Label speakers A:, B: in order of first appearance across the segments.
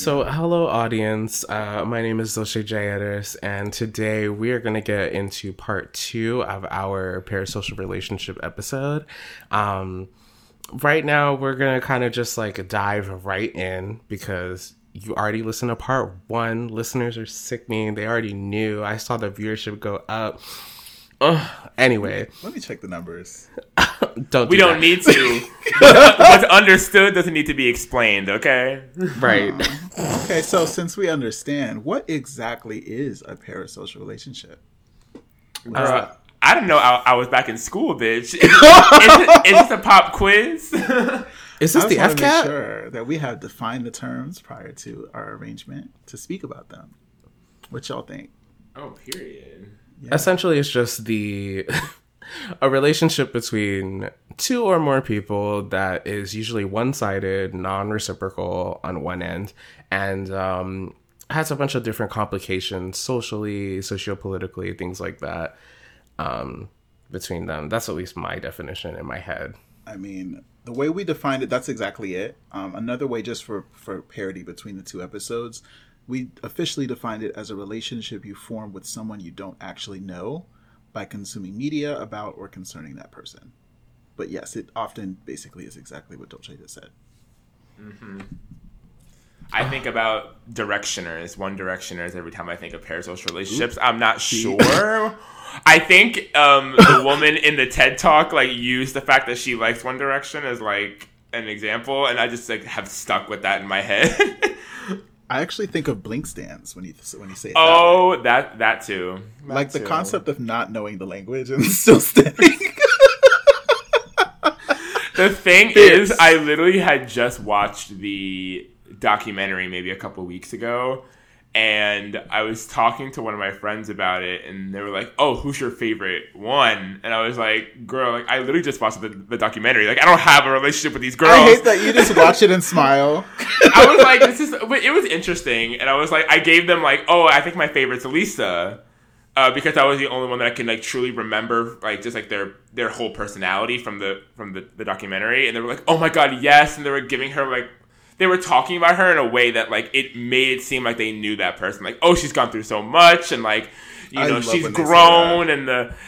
A: So, hello, audience. My name is Zoshe Jayeris, and today we are going to get into part 2 of our parasocial relationship episode. Right now, we're going to kind of just like dive right in because you already listened to part 1. Listeners are sickening. They already knew. I saw the viewership go up. Anyway.
B: Let me check the numbers.
C: We don't need to. What's understood doesn't need to be explained, okay?
A: Right.
B: Okay, so since we understand, what exactly is a parasocial relationship?
C: I don't know. I was back in school, bitch. Is this a pop quiz?
A: Is this the FCAT?
B: Make sure that we have defined the terms prior to our arrangement to speak about them. What y'all think?
C: Oh, period.
A: Yeah. Essentially, it's just a relationship between two or more people that is usually one-sided, non-reciprocal on one end, and has a bunch of different complications socially, sociopolitically, things like that between them. That's at least my definition in my head.
B: I mean, the way we defined it, that's exactly it. Another way, just for parity between the two episodes, we officially defined it as a relationship you form with someone you don't actually know by consuming media about or concerning that person. But yes, it often basically is exactly what Dolce just said.
C: Mm-hmm. I think about directioners, one directioners, every time I think of parasocial relationships. I'm not sure. I think the woman in the TED Talk used the fact that she likes One Direction as an example, and I just have stuck with that in my head.
B: I actually think of Blink stands when you say it.
C: Oh, that too.
B: The concept of not knowing the language and still staying.
C: The thing is, I literally had just watched the documentary maybe a couple weeks ago, and I was talking to one of my friends about it, and they were like, "Oh, who's your favorite one?" And I was like, "Girl, I literally just watched the documentary. I don't have a relationship with these girls."
B: I hate that you just watch it and smile.
C: I was like, it was interesting, and I was like, I gave them oh, I think my favorite's Lisa, because I was the only one that I can truly remember their whole personality from the documentary, and they were like, "Oh my god, yes!" And they were giving her they were talking about her in a way that it made it seem like they knew that person. Oh, she's gone through so much, and she's grown, and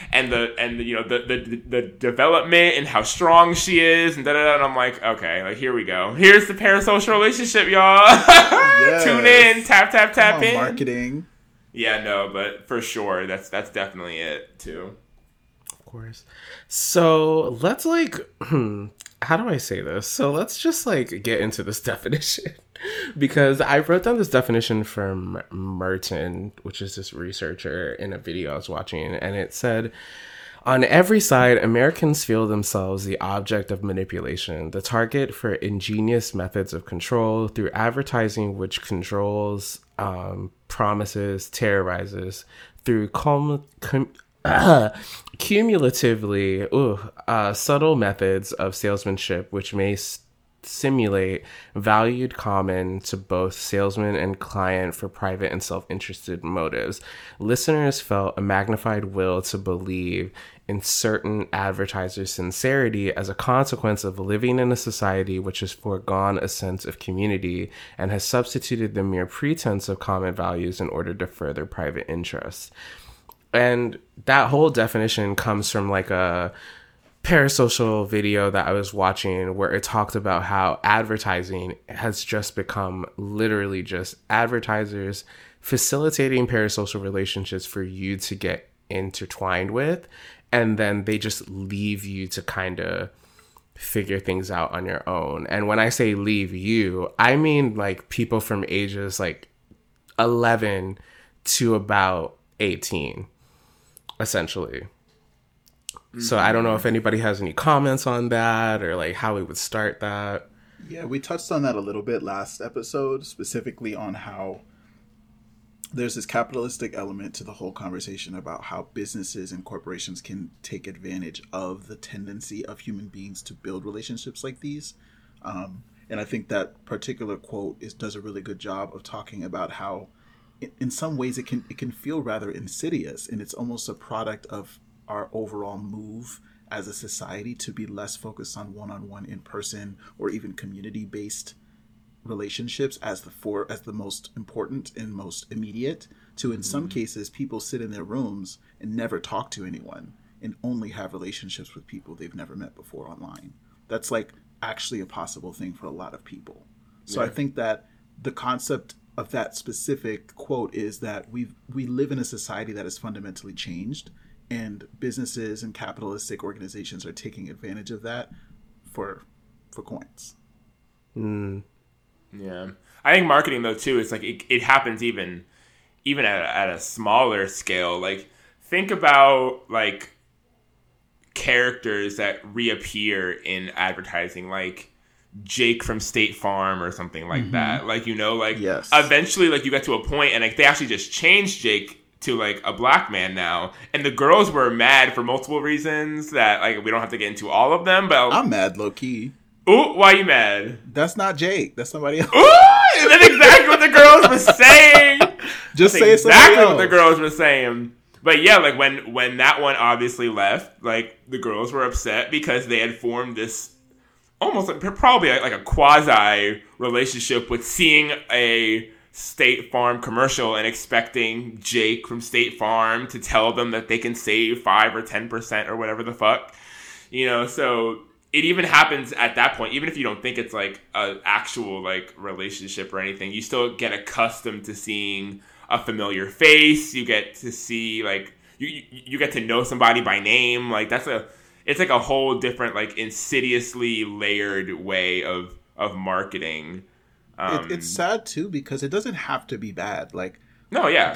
C: the development and how strong she is, and da da da. And I'm like, okay, here we go. Here's the parasocial relationship, y'all. Yes. Tune in, tap in.
B: Marketing.
C: Yeah, no, but for sure, that's definitely it too.
A: Of course. So let's how do I say this? So let's just get into this definition because I wrote down this definition from Merton, which is this researcher, in a video I was watching, and it said, "On every side, Americans feel themselves the object of manipulation, the target for ingenious methods of control through advertising, which controls, promises, terrorizes through cumulatively subtle methods of salesmanship, which may simulate valued common to both salesman and client for private and self-interested motives. Listeners felt a magnified will to believe in certain advertisers' sincerity as a consequence of living in a society which has foregone a sense of community and has substituted the mere pretense of common values in order to further private interests." And that whole definition comes from a parasocial video that I was watching where it talked about how advertising has just become literally just advertisers facilitating parasocial relationships for you to get intertwined with, and then they just leave you to kind of figure things out on your own. And when I say leave you, I mean people from ages 11 to about 18. Essentially. So I don't know if anybody has any comments on that or how we would start that.
B: Yeah, we touched on that a little bit last episode, specifically on how there's this capitalistic element to the whole conversation about how businesses and corporations can take advantage of the tendency of human beings to build relationships like these. And I think that particular quote does a really good job of talking about how in some ways it can feel rather insidious, and it's almost a product of our overall move as a society to be less focused on one-on-one, in-person, or even community-based relationships as the most important and most immediate, to in some cases people sit in their rooms and never talk to anyone and only have relationships with people they've never met before online. That's like actually a possible thing for a lot of people. So I think that the concept of that specific quote is that we live in a society that has fundamentally changed, and businesses and capitalistic organizations are taking advantage of that for coins.
C: Yeah, I think marketing though too is like it happens even at a smaller scale. Like think about like characters that reappear in advertising, like Jake from State Farm or something like that. Like, you know, like
B: yes.
C: Eventually like you get to a point and like they actually just changed Jake to like a black man now, and the girls were mad for multiple reasons that like we don't have to get into all of them, but
B: I'm mad low key.
C: Ooh, why are you mad?
B: That's not Jake. That's somebody else.
C: Ooh, that's exactly what the girls were saying.
B: Just
C: that's
B: say
C: exactly
B: else.
C: what the girls were saying. But yeah, like when that one obviously left, like the girls were upset because they had formed this almost like, probably like a quasi relationship with seeing a State Farm commercial and expecting Jake from State Farm to tell them that they can save 5 or 10% or whatever the fuck, you know. So it even happens at that point, even if you don't think it's like an actual like relationship or anything, you still get accustomed to seeing a familiar face. You get to see like you get to know somebody by name. Like it's like a whole different like insidiously layered way of marketing.
B: It's sad too because it doesn't have to be bad. Like
C: no, yeah.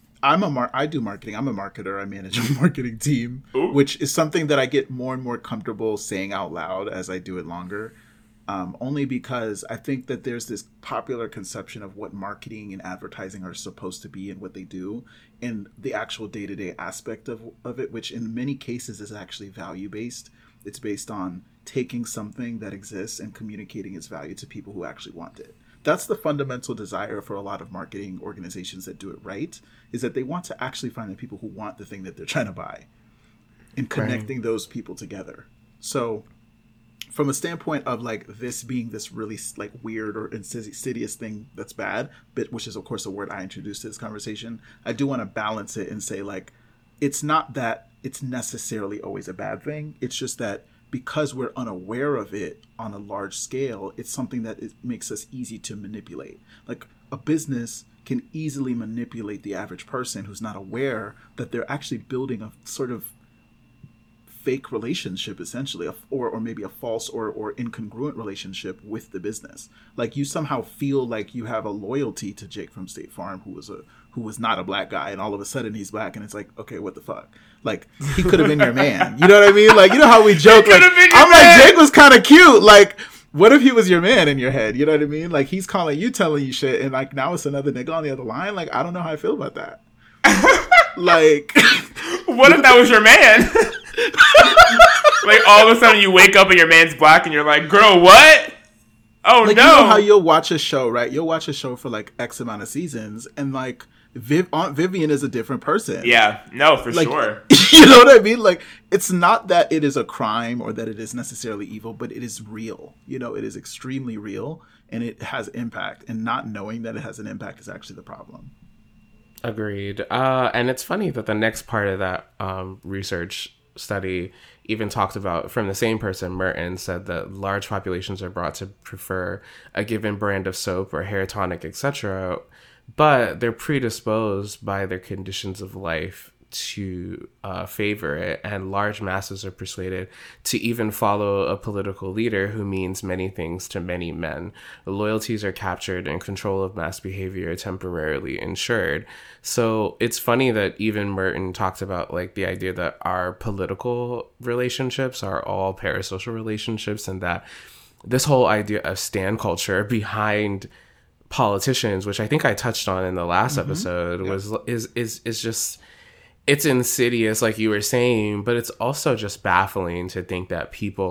B: I do marketing. I'm a marketer. I manage a marketing team,
C: Ooh.
B: which is something that I get more and more comfortable saying out loud as I do it longer. Only because I think that there's this popular conception of what marketing and advertising are supposed to be and what they do, and the actual day-to-day aspect of it, which in many cases is actually value-based. It's based on taking something that exists and communicating its value to people who actually want it. That's the fundamental desire for a lot of marketing organizations that do it right, is that they want to actually find the people who want the thing that they're trying to buy and connecting those people together. So from a standpoint of like this being this really like weird or insidious thing that's bad, but which is of course a word I introduced to this conversation, I do want to balance it and say like, it's not that it's necessarily always a bad thing. It's just that because we're unaware of it on a large scale, it's something that it makes us easy to manipulate. Like a business can easily manipulate the average person who's not aware that they're actually building a sort of fake relationship, essentially, or maybe a false or incongruent relationship with the business. Like you somehow feel like you have a loyalty to Jake from State Farm, who was not a black guy, and all of a sudden he's black, and it's like, okay, what the fuck? Like he could have been your man. You know what I mean? Like, you know how we joke, like I'm like, Jake was kind of cute. Like, what if he was your man in your head? You know what I mean? Like he's calling you, telling you shit, and like now it's another nigga on the other line. Like I don't know how I feel about that. Like,
C: what if that was your man? Like all of a sudden you wake up and your man's black and you're like, girl, what? Oh
B: like,
C: no.
B: You know how you'll watch a show, right? You'll watch a show for like X amount of seasons, and like Aunt Vivian is a different person.
C: Yeah, no, for
B: like,
C: sure.
B: You know what I mean? Like, it's not that it is a crime or that it is necessarily evil, but it is real. You know, it is extremely real, and it has impact. And not knowing that it has an impact is actually the problem.
A: Agreed. And it's funny that the next part of that research study even talked about, from the same person, Merton, said that large populations are brought to prefer a given brand of soap or hair tonic, etc., but they're predisposed by their conditions of life to favor it, and large masses are persuaded to even follow a political leader who means many things to many men. The loyalties are captured and control of mass behavior temporarily ensured. So it's funny that even Merton talked about like the idea that our political relationships are all parasocial relationships, and that this whole idea of stan culture behind politicians, which I think I touched on in the last episode, is just, it's insidious, like you were saying, but it's also just baffling to think that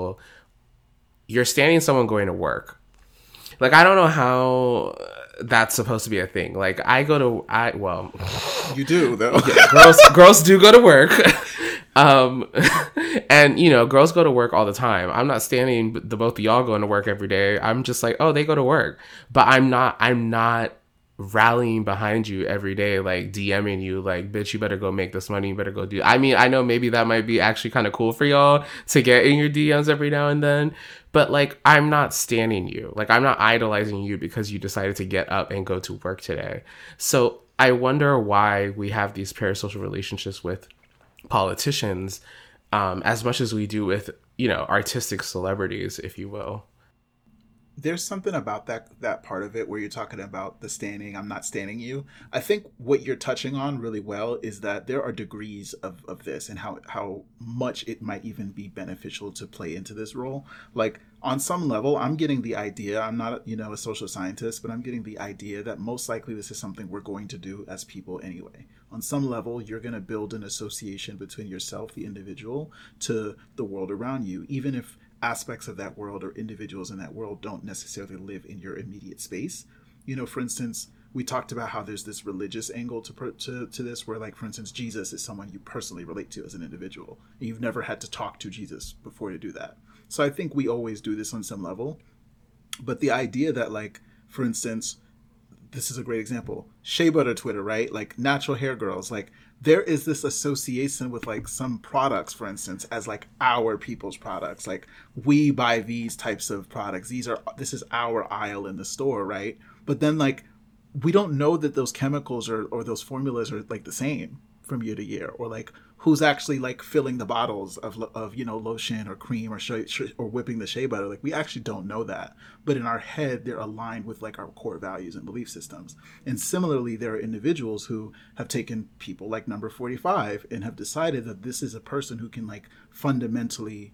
A: you're standing someone going to work. Like, I don't know how that's supposed to be a thing. Like,
B: you do though.
A: Yeah, girls do go to work. And you know, girls go to work all the time. I'm not standing the both of y'all going to work every day. I'm just like, oh, they go to work, but I'm not rallying behind you every day, like DMing you like, bitch, you better go make this money, you better go do. I mean, I know maybe that might be actually kind of cool for y'all to get in your DMs every now and then, but like, I'm not standing you. Like, I'm not idolizing you because you decided to get up and go to work today. So I wonder why we have these parasocial relationships with politicians, as much as we do with, you know, artistic celebrities, if you will.
B: There's something about that part of it where you're talking about the standing, I'm not standing you. I think what you're touching on really well is that there are degrees of this and how much it might even be beneficial to play into this role. Like, on some level, I'm getting the idea, I'm not, you know, a social scientist, but I'm getting the idea that most likely this is something we're going to do as people anyway. On some level, you're going to build an association between yourself, the individual, to the world around you, even if aspects of that world or individuals in that world don't necessarily live in your immediate space. You know, for instance, we talked about how there's this religious angle to this, where, like, for instance, Jesus is someone you personally relate to as an individual. And you've never had to talk to Jesus before to do that. So I think we always do this on some level. But the idea that, like, for instance, this is a great example, Shea Butter Twitter, right? Like, natural hair girls, like, there is this association with, like, some products, for instance, as, like, our people's products. Like, we buy these types of products. This is our aisle in the store, right? But then, like, we don't know that those chemicals or those formulas are, like, the same from year to year, or, like, who's actually, like, filling the bottles of you know, lotion or cream or whipping the shea butter. Like, we actually don't know that, but in our head they're aligned with, like, our core values and belief systems. And similarly, there are individuals who have taken people like Number 45 and have decided that this is a person who can, like, fundamentally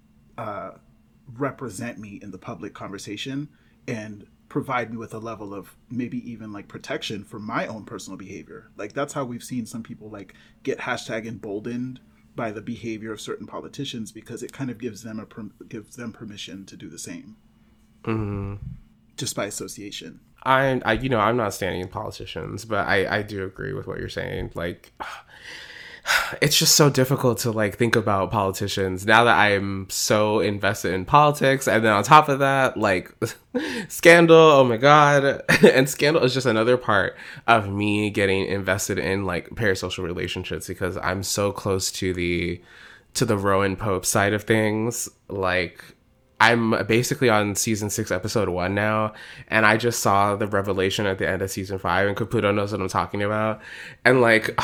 B: represent me in the public conversation and provide me with a level of maybe even, like, protection for my own personal behavior. Like, that's how we've seen some people, like, get hashtag emboldened by the behavior of certain politicians, because it kind of gives them permission to do the same. Mm-hmm. Just by association.
A: I you know, I'm not standing politicians, but I do agree with what you're saying. Like, it's just so difficult to, like, think about politicians now that I'm so invested in politics. And then on top of that, like, Scandal, oh my God. And Scandal is just another part of me getting invested in, like, parasocial relationships, because I'm so close to the Rowan Pope side of things. Like, I'm basically on season 6, episode 1 now, and I just saw the revelation at the end of season 5, and Caputo knows what I'm talking about. And, like,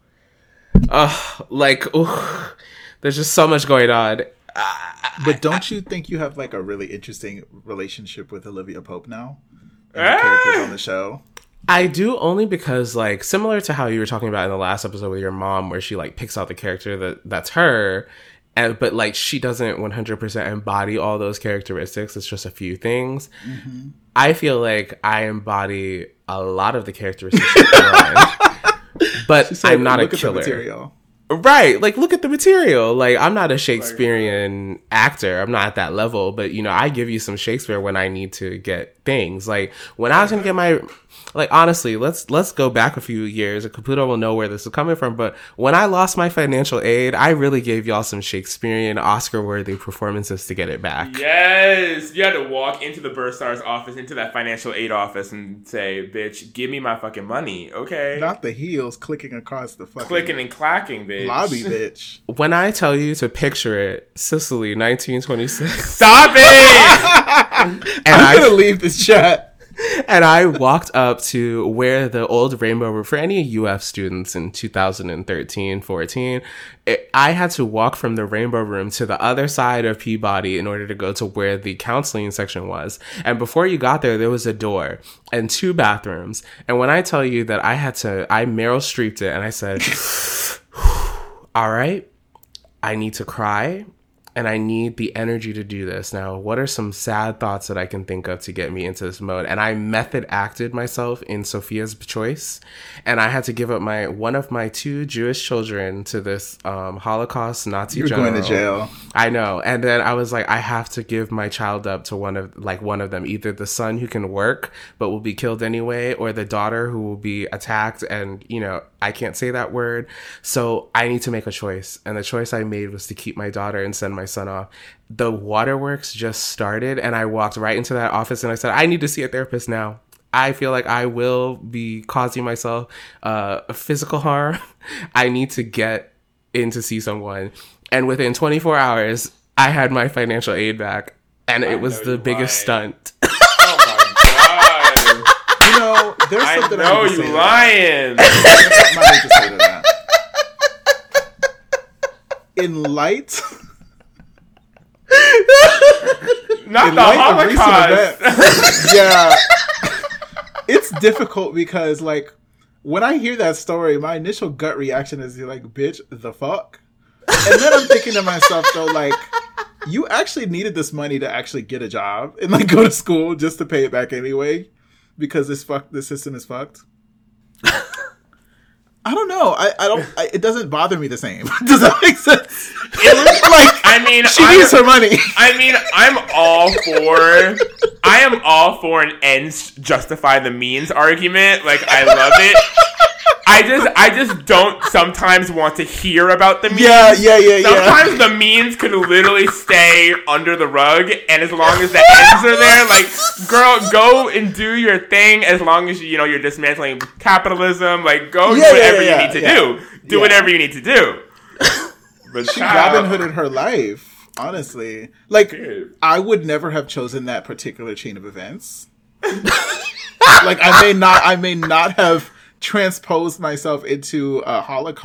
A: there's just so much going on.
B: But don't you think you have, like, a really interesting relationship with Olivia Pope now? And the characters on the show?
A: I do, only because, like, similar to how you were talking about in the last episode with your mom, where she, like, picks out the character that's her, but, like, she doesn't 100% embody all those characteristics. It's just a few things. Mm-hmm. I feel like I embody a lot of the characteristics of Ryan. But I'm not a killer. Right. Like, look at the material. Like, I'm not a Shakespearean actor. I'm not at that level. But, you know, I give you some Shakespeare when I need to get things. Like, when I was going to get my... Like, honestly, let's go back a few years. Caputo will know where this is coming from. But when I lost my financial aid, I really gave y'all some Shakespearean, Oscar-worthy performances to get it back.
C: Yes! You had to walk into the Burstar's office, into that financial aid office, and say, bitch, give me my fucking money, okay?
B: Not the heels clicking across the fucking...
C: Clicking and clacking, bitch.
B: Lobby, bitch.
A: When I tell you to picture it, Sicily, 1926.
C: Stop it!
B: And I'm going to leave this chat.
A: And I walked up to where the old Rainbow Room, for any UF students in 2013, 14, I had to walk from the Rainbow Room to the other side of Peabody in order to go to where the counseling section was. And before you got there was a door and 2 bathrooms. And when I tell you that I Meryl Streeped it, and I said, all right, I need to cry. And I need the energy to do this. Now, what are some sad thoughts that I can think of to get me into this mode? And I method acted myself in Sophia's Choice. And I had to give up one of my 2 Jewish children to this Holocaust Nazi general.
B: You're going to jail.
A: I know. And then I was like, I have to give my child up to one of them. Either the son who can work but will be killed anyway, or the daughter who will be attacked and, you know, I can't say that word. So I need to make a choice. And the choice I made was to keep my daughter and send my son off. The waterworks just started, and I walked right into that office and I said, I need to see a therapist now. I feel like I will be causing myself physical harm. I need to get in to see someone. And within 24 hours, I had my financial aid back. And it was the biggest stunt.
C: Oh my god!
B: You know, there's something
C: I know
B: I need to
C: you
B: say
C: lying.
B: I might need to say to that. In light,
C: Not
B: in
C: the
B: light of recent
C: Holocaust.
B: events, yeah, it's difficult because, like, when I hear that story, my initial gut reaction is like, "Bitch, the fuck," and then I'm thinking to myself, though, like, you actually needed this money to actually get a job and like go to school just to pay it back anyway, because this system is fucked. I don't know. It doesn't bother me the same. Does that make sense? She needs her money.
C: I mean, I am all for an ends justify the means argument. Like, I love it. I just don't sometimes want to hear about the means.
B: Yeah.
C: Sometimes the means could literally stay under the rug, and as long as the ends are there, like, girl, go and do your thing. As long as you're dismantling capitalism, like, go do whatever you need to do. Do whatever you need to do. But
B: she Robin Hooded her life, honestly. Like, dude, I would never have chosen that particular chain of events. Like, I may not have transposed myself into the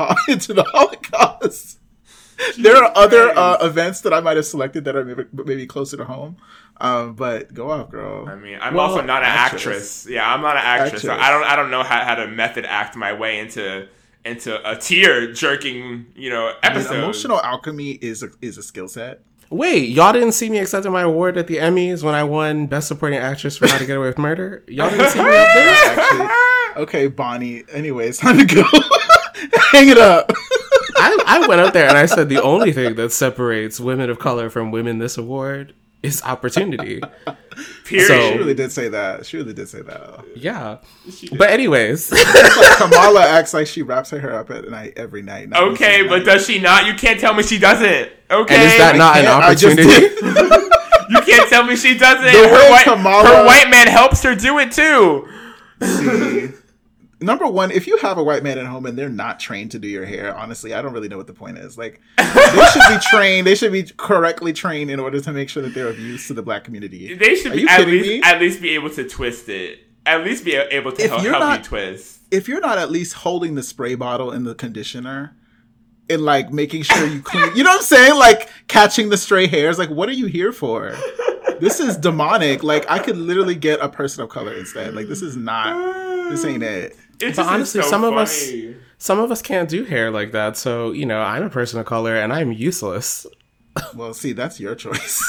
B: Holocaust. There are other events that I might have selected that are maybe closer to home. But go off, girl.
C: I mean, I'm also not an actress. Yeah, I'm not an actress. So I don't know how to method act my way into a tear jerking, episode.
B: I mean, emotional alchemy is a skill set.
A: Wait, y'all didn't see me accepting my award at the Emmys when I won Best Supporting Actress for How to Get Away with Murder? Y'all didn't see me up there?
B: Actually, okay, Bonnie. Anyways, time to go. Hang it up.
A: I went up there and I said the only thing that separates women of color from women this award is opportunity.
C: Period.
B: So, she really did say that.
A: Yeah. But anyways.
B: It's like Kamala acts like she wraps her hair up at night every night.
C: Okay, but does she not? You can't tell me she doesn't. Okay.
A: And is that not an opportunity?
C: You can't tell me she doesn't.
B: Her
C: white man helps her do it too.
B: See, number one, if you have a white man at home and they're not trained to do your hair, honestly, I don't really know what the point is. Like, they should be trained. They should be correctly trained in order to make sure that they're of use to the black community.
C: They should at least be able to twist it. At least be able to help you twist.
B: If you're not at least holding the spray bottle and the conditioner and, like, making sure you clean, you know what I'm saying? Like, catching the stray hairs. Like, what are you here for? This is demonic. Like, I could literally get a person of color instead. Like, this ain't it.
C: But
A: honestly,
C: so
A: some of us can't do hair like that. So, I'm a person of color and I'm useless.
B: Well, see, that's your choice.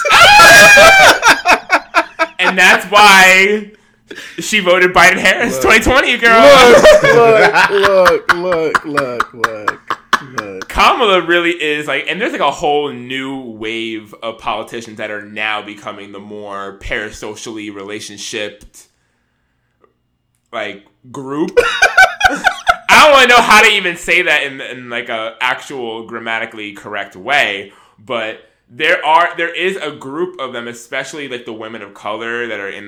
C: And that's why she voted Biden Harris 2020, girl.
B: Look.
C: Kamala really is like, and there's like a whole new wave of politicians that are now becoming the more parasocially relationshiped, like, group. I don't really know how to even say that in like a actual grammatically correct way, but there is a group of them, especially like the women of color that are in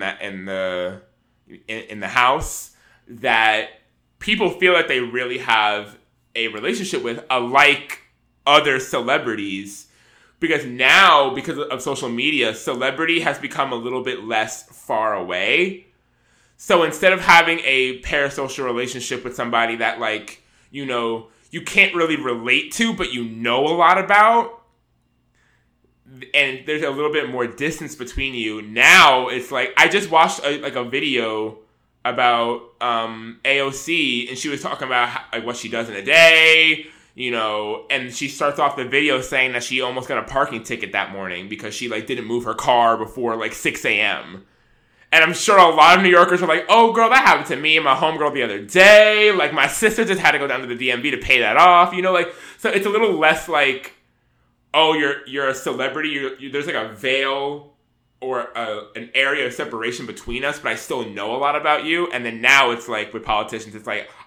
C: the House, that people feel like they really have a relationship with, unlike other celebrities, because now, because of social media, celebrity has become a little bit less far away. So instead of having a parasocial relationship with somebody that, like, you can't really relate to, but you know a lot about, and there's a little bit more distance between you, now it's like, I just watched a video about AOC, and she was talking about like what she does in a day, and she starts off the video saying that she almost got a parking ticket that morning because she like didn't move her car before like 6 a.m. And I'm sure a lot of New Yorkers are like, oh, girl, that happened to me and my homegirl the other day. Like, my sister just had to go down to the DMV to pay that off. So it's a little less like, oh, you're a celebrity. There's like a veil or an area of separation between us, but I still know a lot about you. And then now it's like with politicians, it's like,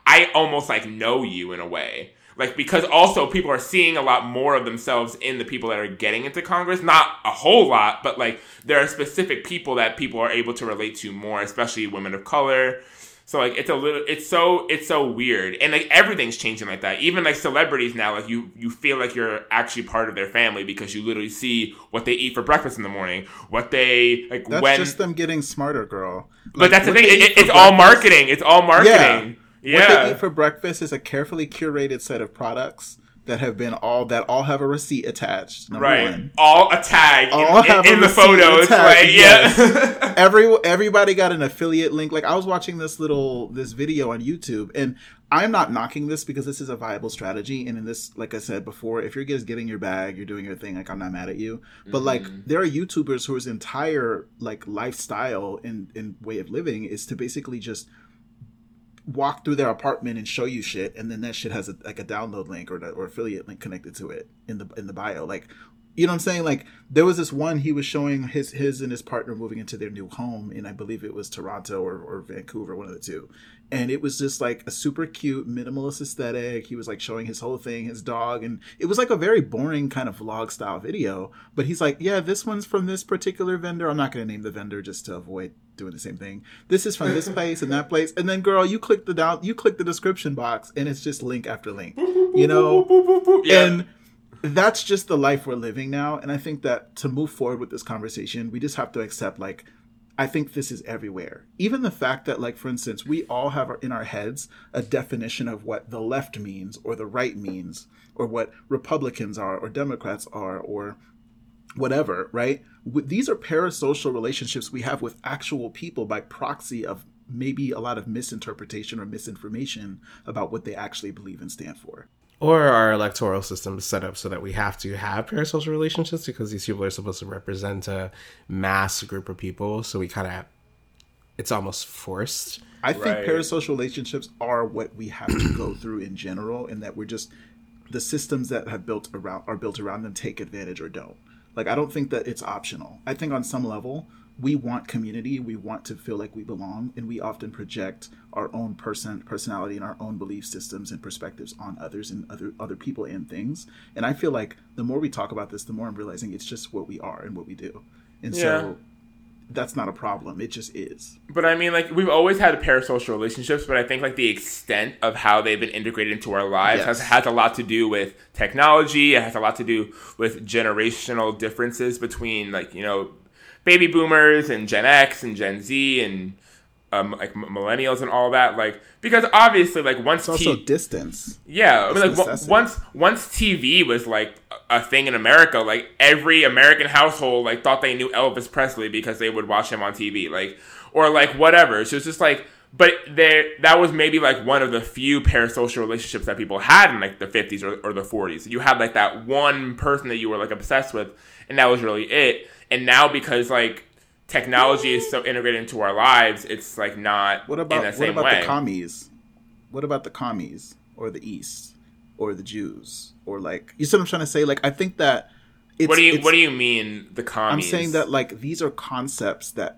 C: I almost like know you in a way. Like, because also people are seeing a lot more of themselves in the people that are getting into Congress. Not a whole lot, but like there are specific people that people are able to relate to more, especially women of color. So like it's so weird. And like everything's changing like that. Even like celebrities now, like you feel like you're actually part of their family because you literally see what they eat for breakfast in the morning, what they like.
B: That's just them getting smarter, girl.
C: But
B: Like,
C: that's the
B: what
C: thing.
B: they eat
C: It's
B: for
C: all
B: breakfast-
C: marketing. It's all marketing. Yeah.
B: What they eat for breakfast is a carefully curated set of products that all have a receipt attached. Number
C: Right.
B: one.
C: All a tag
B: All have a
C: in the
B: receipt
C: photos.
B: attached,
C: Like,
B: yes.
C: yeah.
B: Everybody got an affiliate link. Like, I was watching this video on YouTube, and I'm not knocking this because this is a viable strategy. And in this, like I said before, if you're just getting your bag, you're doing your thing, like, I'm not mad at you. But like, there are YouTubers whose entire like lifestyle and way of living is to basically just walk through their apartment and show you shit, and then that shit has a download link or affiliate link connected to it in the bio. Like, you know what I'm saying? Like, there was this one, he was showing his and his partner moving into their new home, and I believe it was Toronto or Vancouver, one of the two. And it was just like a super cute minimalist aesthetic. He was like showing his whole thing, his dog, and it was like a very boring kind of vlog style video. But he's like, yeah, this one's from this particular vendor. I'm not going to name the vendor just to avoid doing the same thing. This is from this place and that place. And then, girl, you click the description box, and it's just link after link, you know?
C: Yeah.
B: And that's just the life we're living now. And I think that to move forward with this conversation, we just have to accept, like, I think this is everywhere. Even the fact that, like, for instance, we all have in our heads a definition of what the left means or the right means or what Republicans are or Democrats are or whatever, right? These are parasocial relationships we have with actual people by proxy of maybe a lot of misinterpretation or misinformation about what they actually believe and stand for.
A: Or our electoral system is set up so that we have to have parasocial relationships because these people are supposed to represent a mass group of people. So we kind of, it's almost forced.
B: I think
C: Right.
B: parasocial relationships are what we have to go through in general, and that we're just, the systems that are built around them take advantage or don't. Like, I don't think that it's optional. I think on some level, we want community, we want to feel like we belong, and we often project our own personality and our own belief systems and perspectives on others and other people and things. And I feel like the more we talk about this, the more I'm realizing it's just what we are and what we do. And so that's not a problem. It just is.
C: But I mean, like, we've always had parasocial relationships, but I think, like, the extent of how they've been integrated into our lives has a lot to do with technology. It has a lot to do with generational differences between, like, you know, baby boomers and Gen X and Gen Z and, like, millennials and all that. Like, because obviously, like, once
B: It's also distance.
C: yeah, I mean, like,
B: necessity.
C: once TV was, like, a thing in America, like, every American household, like, thought they knew Elvis Presley because they would watch him on TV, like, or, like, whatever. So it's just, like, but that was maybe, like, one of the few parasocial relationships that people had in, like, the 50s or the 40s. You had, like, that one person that you were, like, obsessed with, and that was really it. And now, because, like, technology is so integrated into our lives, it's, like, not in the same way.
B: the commies? What about the commies or the East or the Jews or, like, you see what I'm trying to say? Like, I think that it's,
C: What do you mean, the commies?
B: I'm saying that, like, these are concepts that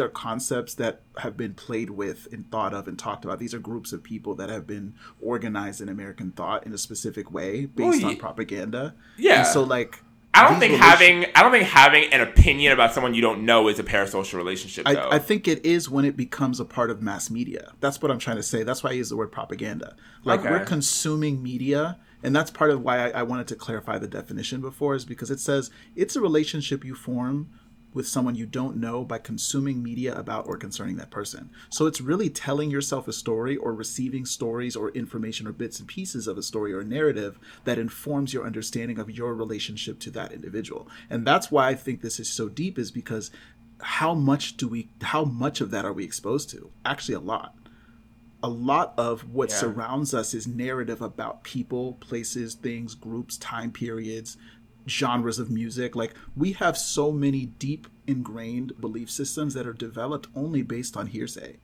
B: have been played with and thought of and talked about. These are groups of people that have been organized in American thought in a specific way based on propaganda.
C: Yeah.
B: And so, like,
C: I don't think having an opinion about someone you don't know is a parasocial relationship, though.
B: I think it is when it becomes a part of mass media. That's what I'm trying to say. That's why I use the word propaganda. Like,
C: Okay.
B: we're consuming media, and that's part of why I wanted to clarify the definition before, is because it says it's a relationship you form with someone you don't know by consuming media about or concerning that person. So it's really telling yourself a story or receiving stories or information or bits and pieces of a story or a narrative that informs your understanding of your relationship to that individual. And that's why I think this is so deep, is because how much of that are we exposed to? Actually, a lot. A lot of what surrounds us is narrative about people, places, things, groups, time periods, genres of music. Like, we have so many deep ingrained belief systems that are developed only based on hearsay.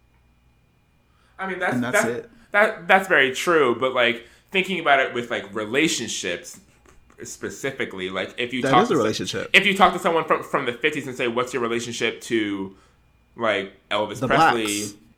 C: I mean,
B: that's it.
C: That's very true. But, like, thinking about it with, like, relationships specifically, like, if you
B: That
C: talk
B: is a relationship.
C: if you talk to someone from the 50s and say, what's your relationship to, like, Elvis
B: The
C: Presley?
B: blacks.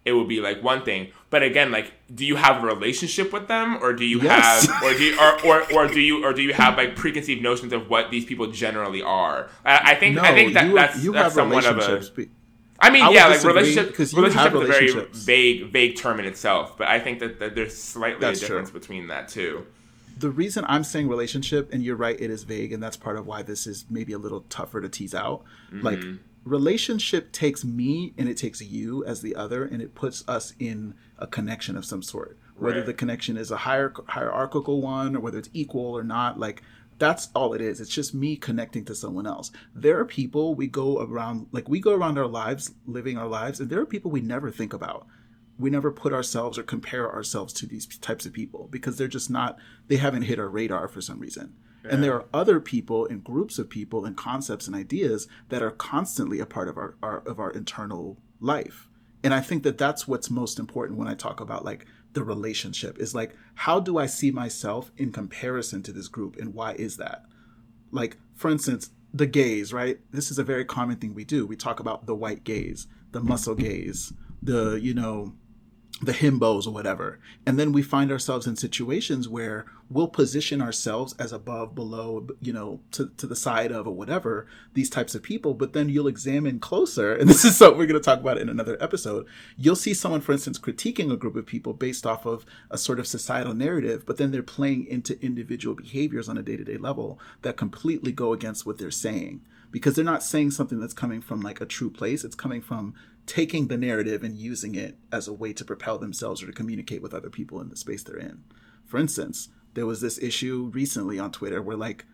C: it would be like one thing. But again, like, do you have a relationship with them, or do you
B: Yes.
C: have, or do you have like preconceived notions of what these people generally are? I think that's somewhat of a. I mean, yeah, like relationship is a very vague term in itself, but I think that there's slightly a difference between that too.
B: The reason I'm saying relationship, and you're right, it is vague, and that's part of why this is maybe a little tougher to tease out. Mm-hmm. Like, relationship takes me and it takes you as the other, and it puts us in a connection of some sort. Whether the connection is a hierarchical one, or whether it's equal or not, like, that's all it is. It's just me connecting to someone else. There are people we go around our lives, living our lives, and there are people we never think about. We never put ourselves or compare ourselves to these types of people because they're just not, they haven't hit our radar for some reason. Yeah. And there are other people and groups of people and concepts and ideas that are constantly a part of our internal life. And I think that that's what's most important when I talk about like the relationship is like, how do I see myself in comparison to this group, and why is that? Like, for instance, the gaze, right? This is a very common thing we do. We talk about the white gaze, the muscle gaze, the himbos or whatever. And then we find ourselves in situations where we'll position ourselves as above, below, to the side of or whatever, these types of people. But then you'll examine closer, and this is something we're going to talk about in another episode. You'll see someone, for instance, critiquing a group of people based off of a sort of societal narrative, but then they're playing into individual behaviors on a day-to-day level that completely go against what they're saying. Because they're not saying something that's coming from like a true place. It's coming from taking the narrative and using it as a way to propel themselves or to communicate with other people in the space they're in. For instance, there was this issue recently on Twitter where like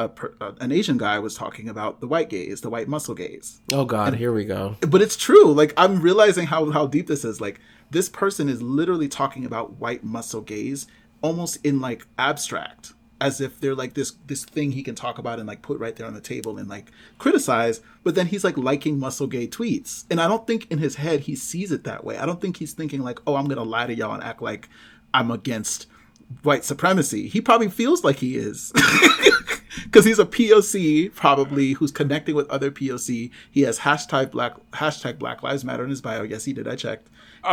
B: an Asian guy was talking about the white gaze, the white muscle gaze.
A: Oh God, here we go.
B: But it's true. Like, I'm realizing how deep this is. Like, this person is literally talking about white muscle gaze almost in like abstract, as if they're like this thing he can talk about and like put right there on the table and like criticize, but then he's like liking muscle gay tweets. And I don't think in his head he sees it that way. I don't think he's thinking like, oh, I'm going to lie to y'all and act like I'm against white supremacy. He probably feels like he is. Because he's a POC probably who's connecting with other POC. He has hashtag Black Lives Matter in his bio. Yes, he did. I checked.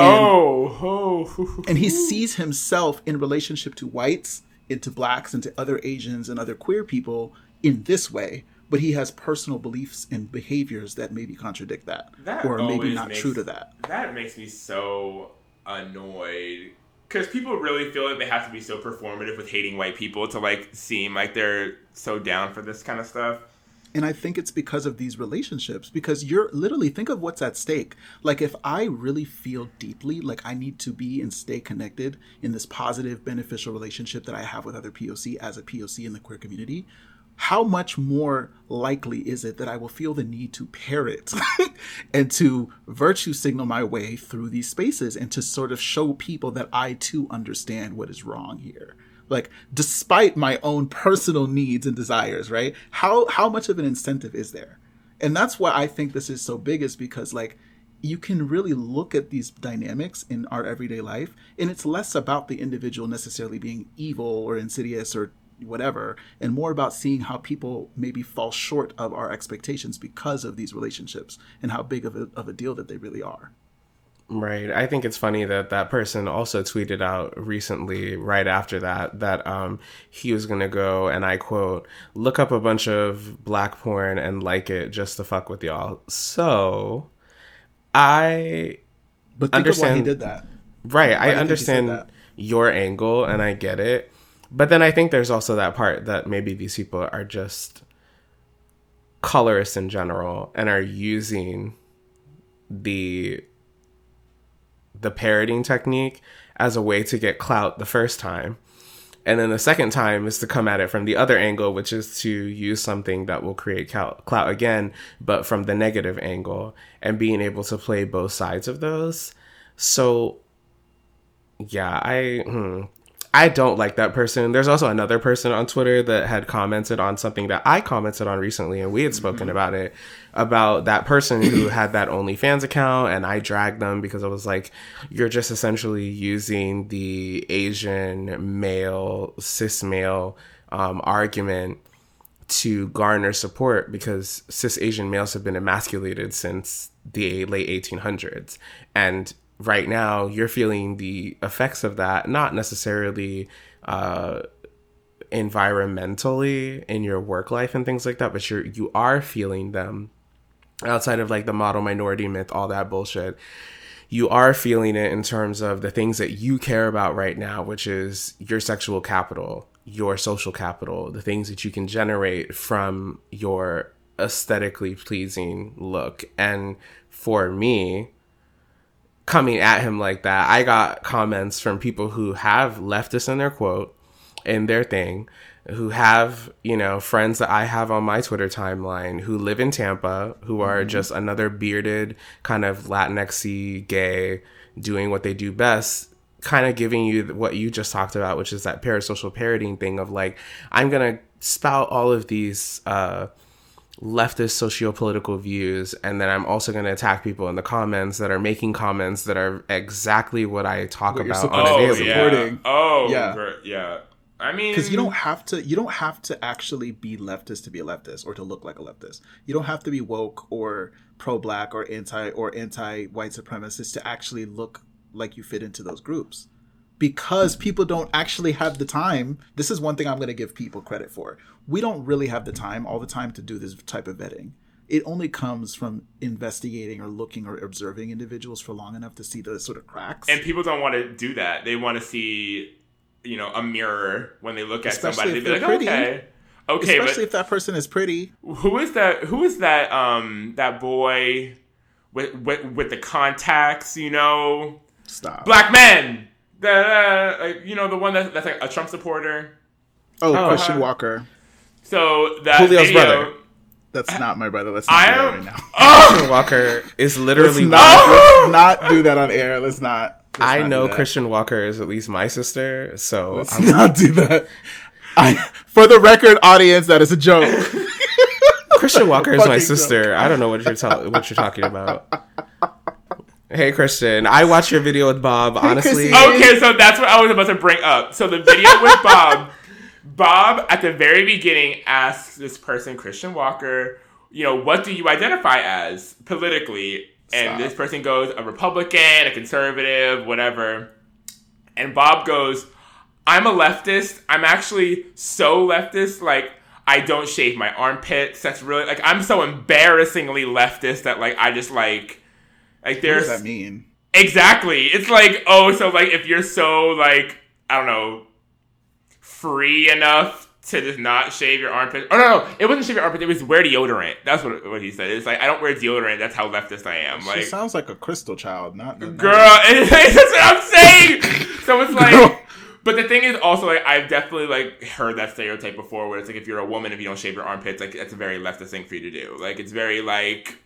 B: And he sees himself in relationship to whites, into blacks, into other Asians and other queer people in this way, but he has personal beliefs and behaviors that maybe contradict that or maybe not true to that.
C: That makes me so annoyed because people really feel like they have to be so performative with hating white people to like seem like they're so down for this kind of stuff.
B: And I think it's because of these relationships, because you're literally, think of what's at stake. Like, if I really feel deeply like I need to be and stay connected in this positive, beneficial relationship that I have with other POC as a POC in the queer community, how much more likely is it that I will feel the need to parrot and to virtue signal my way through these spaces and to sort of show people that I too understand what is wrong here? Like, despite my own personal needs and desires, right? How much of an incentive is there? And that's why I think this is so big, is because like you can really look at these dynamics in our everyday life, and it's less about the individual necessarily being evil or insidious or whatever, and more about seeing how people maybe fall short of our expectations because of these relationships and how big of a deal that they really are.
A: Right. I think it's funny that person also tweeted out recently, right after that he was going to go, and I quote, look up a bunch of black porn and like it just to fuck with y'all. So I understand
B: why he did that.
A: Right. I understand your angle and I get it. But then I think there's also that part that maybe these people are just colorists in general and are using the parroting technique as a way to get clout the first time. And then the second time is to come at it from the other angle, which is to use something that will create clout again, but from the negative angle, and being able to play both sides of those. So yeah, I don't like that person. There's also another person on Twitter that had commented on something that I commented on recently, and we had spoken about it, about that person who had that OnlyFans account, and I dragged them because I was like, you're just essentially using the Asian male, cis male argument to garner support because cis Asian males have been emasculated since the late 1800s. And right now you're feeling the effects of that, not necessarily environmentally in your work life and things like that, but you are feeling them outside of like the model minority myth, all that bullshit. You are feeling it in terms of the things that you care about right now, which is your sexual capital, your social capital, the things that you can generate from your aesthetically pleasing look. And for me, coming at him like that, I got comments from people who have leftists in their quote, in their thing, who have, you know, friends that I have on my Twitter timeline who live in Tampa, who are just another bearded kind of Latinx-y gay doing what they do best, kind of giving you what you just talked about, which is that parasocial parroting thing of like, I'm going to spout all of these leftist socio-political views, and then I'm also going to attack people in the comments that are making comments that are exactly what I talk about on a daily.
B: Supporting.
C: Oh,
B: Yeah.
C: yeah. I mean,
B: because you don't have to actually be leftist to be a leftist or to look like a leftist. You don't have to be woke or pro-black or anti-white supremacist to actually look like you fit into those groups. Because people don't actually have the time. This is one thing I'm going to give people credit for. We don't really have the time all the time to do this type of vetting. It only comes from investigating or looking or observing individuals for long enough to see the sort of cracks.
C: And people don't want to do that. They want to see, you know, a mirror when they look at
B: Especially
C: somebody. They'd be like,
B: pretty.
C: okay,
B: Especially if that person is pretty.
C: Who is that? Who is that? That boy with the contacts? You know,
B: Stop.
C: black men. You know, the one that's like a Trump supporter.
B: Oh, Christian Walker.
C: So that
A: Julio's
C: video,
A: brother.
B: That's not my brother. Let's not do that right now.
A: Christian Walker is literally
B: Let's not do that on air. Let's not.
A: I know Christian Walker is at least my sister, so
B: Let's not do that. For the record, audience, that is a joke.
A: Christian Walker is my
B: Fucking
A: sister.
B: joke.
A: I don't know what you're talking about. Hey, Christian, I watched your video with Bob. Honestly,
C: okay, so that's what I was about to bring up. So the video with Bob. Bob, at the very beginning, asks this person, Christian Walker, you know, what do you identify as politically? And this person goes, a Republican, a conservative, whatever. And Bob goes, I'm a leftist. I'm actually so leftist, like, I don't shave my armpits. That's really, like, I'm so embarrassingly leftist that, like, I just, like there's...
B: What does that mean?
C: Exactly. It's like, oh, so, like, if you're so, like, I don't know, free enough to just not shave your armpits. Oh, no, it wasn't shave your armpits. It was wear deodorant. That's what he said. It's like, I don't wear deodorant. That's how leftist I am. Like,
B: she sounds like a crystal child. Not
C: girl, that's what I'm saying. So it's like, but the thing is also, like, I've definitely, like, heard that stereotype before where it's like, if you're a woman, if you don't shave your armpits, like, that's a very leftist thing for you to do. Like, it's very, like,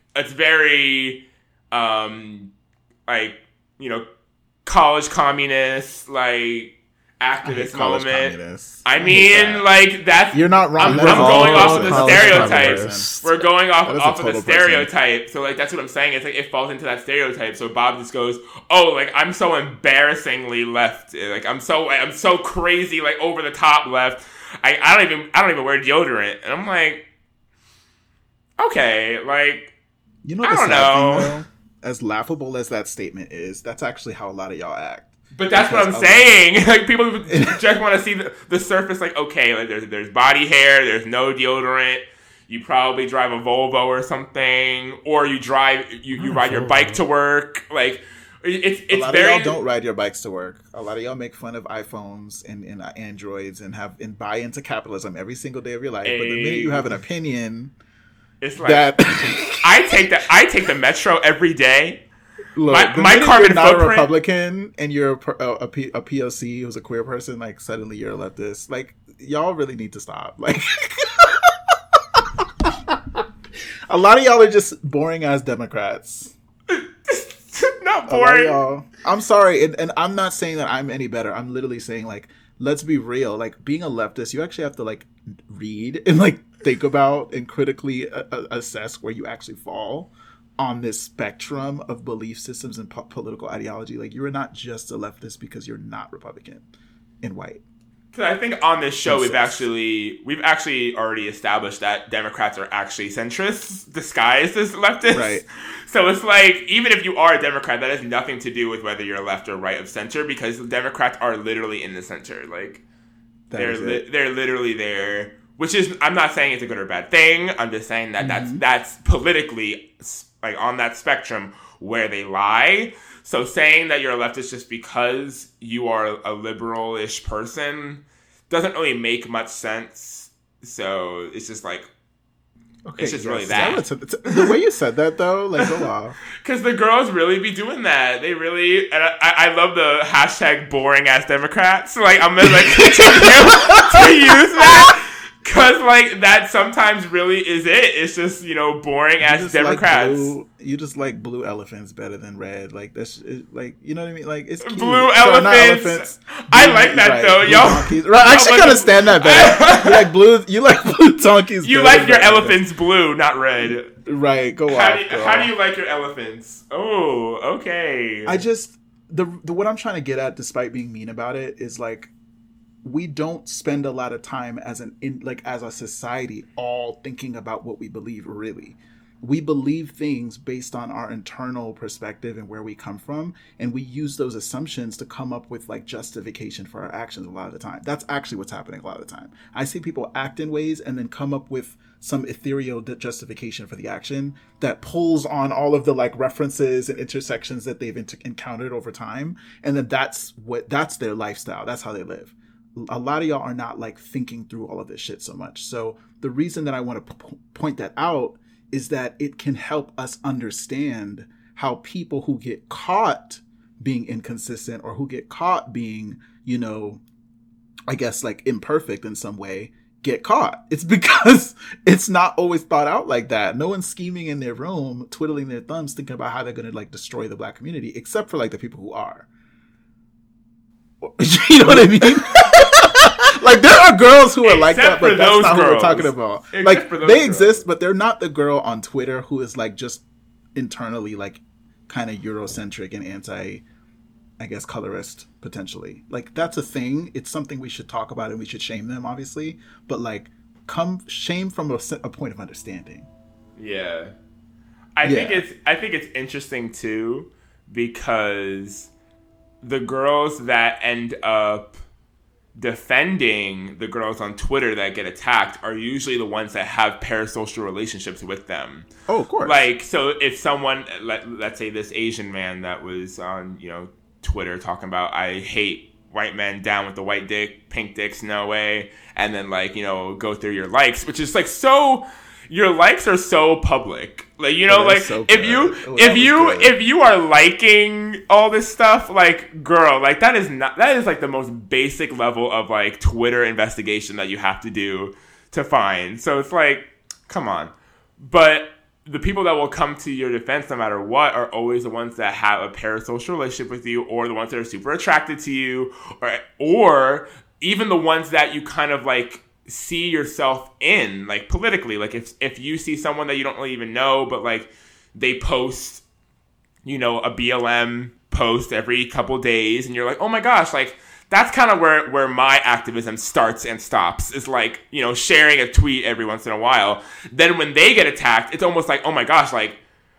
C: like, you know, college communist, like, activist moment. I mean, like, that's...
B: You're not wrong.
C: I'm going off of the stereotype.
A: communist.
C: We're going off of the
B: total
C: stereotype. So, like, that's what I'm saying. It's like, it falls into that stereotype. So Bob just goes, oh, like, I'm so embarrassingly left. Like, I'm so crazy, like, over the top left. I don't even wear deodorant. And I'm like, okay, like,
B: you know,
C: I don't know.
B: Thing, though, as laughable as that statement is, that's actually how a lot of y'all act.
C: But that's what I'm saying. Like, people just want to see the surface. Like, okay, like there's body hair, there's no deodorant. You probably drive a Volvo or something, or you ride your bike to work. Like, it's
B: a lot
C: very...
B: of y'all don't ride your bikes to work. A lot of y'all make fun of iPhones and Androids and buy into capitalism every single day of your life. But the minute you have an opinion,
C: it's like that I take the metro every day.
B: Look,
C: my carbon
B: you're not
C: footprint.
B: a Republican and you're a POC who's a queer person, like, suddenly you're a leftist. Like, y'all really need to stop. Like, a lot of y'all are just boring ass Democrats.
C: Not boring.
B: Y'all. I'm sorry, and I'm not saying that I'm any better. I'm literally saying, like, let's be real. Like, being a leftist, you actually have to, like, read and, like, think about and critically assess where you actually fall on this spectrum of belief systems and political ideology. Like, you are not just a leftist because you're not Republican and white.
C: Because I think on this show we've actually already established that Democrats are actually centrists disguised as leftists.
B: Right.
C: So it's like, even if you are a Democrat, that has nothing to do with whether you're left or right of center, because Democrats are literally in the center. Like, they're literally there. Which is, I'm not saying it's a good or bad thing. I'm just saying that that's politically, like, on that spectrum where they lie. So saying that you're a leftist just because you are a liberal-ish person doesn't really make much sense. So it's just like,
B: okay,
C: it's just really that.
B: The way you said that, though, like, oh wow.
C: Because the girls really be doing that. They really, and I love the hashtag boring ass Democrats. Like, I'm gonna like to use that. Because, like, that sometimes really is it. It's just, boring ass Democrats.
B: You just like blue elephants better than red. Like, that's, like, you know what I mean? Like, it's cute.
C: Blue elephants. I like that,
B: right,
C: though, yo.
B: Donkeys. Right, I actually kind of stand that better. You like blue donkeys.
C: You like your elephants blue, not red.
B: Right, go
C: how
B: off.
C: How do you like your elephants? Oh, okay.
B: I just, the what I'm trying to get at, despite being mean about it, is, like, we don't spend a lot of time as a society all thinking about what we believe. Really, we believe things based on our internal perspective and where we come from, and we use those assumptions to come up with, like, justification for our actions a lot of the time. That's actually what's happening a lot of the time. I see people act in ways and then come up with some ethereal justification for the action that pulls on all of the, like, references and intersections that they've encountered over time, and then that's their lifestyle. That's how they live. A lot of y'all are not, like, thinking through all of this shit so much. So the reason that I want to point that out is that it can help us understand how people who get caught being inconsistent, or who get caught being, I guess, like, imperfect in some way, get caught. It's because it's not always thought out like that. No one's scheming in their room, twiddling their thumbs, thinking about how they're going to, like, destroy the Black community, except for, like, the people who are. You know what I mean? Like, there are girls who are like that, but that's not who we're talking about. Like, they exist, but they're not the girl on Twitter who is, like, just internally, like, kind of Eurocentric and anti, I guess, colorist, potentially. Like, that's a thing. It's something we should talk about, and we should shame them, obviously. But, like, shame from a point of understanding.
C: Yeah. I think it's interesting, too, because the girls that end up defending the girls on Twitter that get attacked are usually the ones that have parasocial relationships with them.
B: Oh, of course.
C: Like, so if someone, let's say this Asian man that was on, Twitter talking about, I hate white men, down with the white dick, pink dicks, no way, and then, like, go through your likes, which is, like, so, your likes are so public. Like, like, so if you are liking all this stuff, like, girl, like, that is like the most basic level of, like, Twitter investigation that you have to do to find. So it's like, come on. But the people that will come to your defense no matter what are always the ones that have a parasocial relationship with you, or the ones that are super attracted to you, or even the ones that you kind of, like, see yourself in, like, politically. Like, if you see someone that you don't really even know, but, like, they post, a BLM post every couple days, and you're like, oh my gosh, like, that's kind of where my activism starts and stops, is, like, sharing a tweet every once in a while. Then when they get attacked, it's almost like, oh my gosh, like,